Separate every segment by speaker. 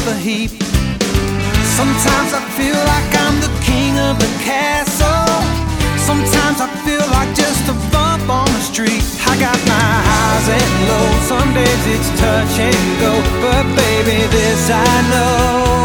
Speaker 1: of the heap. Sometimes I feel like I'm the king of the castle. Sometimes I feel like just a bump on the street. I got my highs and lows, some days it's touch and go, but baby, this I know.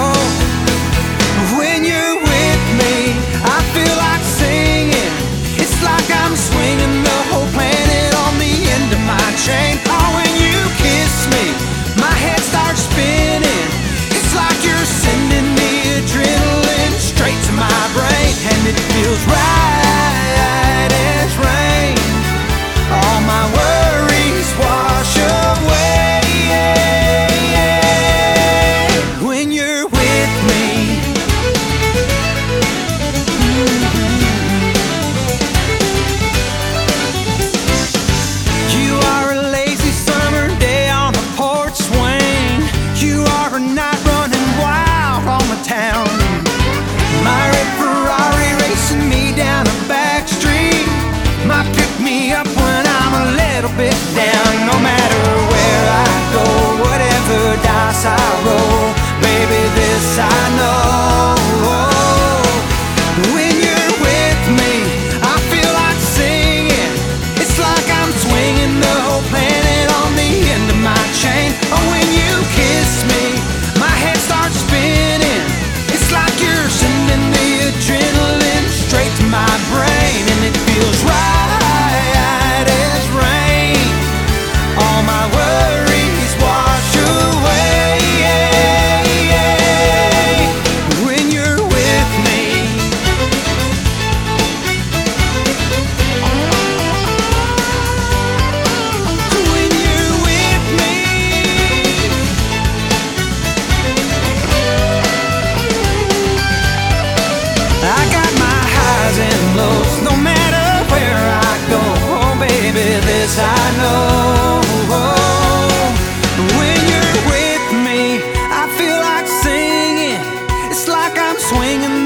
Speaker 1: When you're with me, I feel like singing. It's like I'm swinging the whole planet on the end of my chain. Oh, when you kiss me, my head starts spinning. It's like you're sending me adrenaline straight to my brain, and it feels right as rain. All my worries wash away when you're with me. You are a lazy summer day on a porch swing. You are a night running wild on the town. My red Ferrari racing me down a back street. Might pick me up when I'm a little bit down. No matter where I go, whatever dice I roll, baby, this I know. When you're with me, I feel like singing. It's like I'm swinging the whole planet on the end of my chain. Oh, when you kiss me, my head starts spinning. It's like you're sending the adrenaline straight to my brain, and it feels right as rain. All my worries wash away when you're with me. When you're with me, I got my highs and lows, no matter where I go. Oh, baby, this I know. When you're with me, I feel like singing. It's like I'm swinging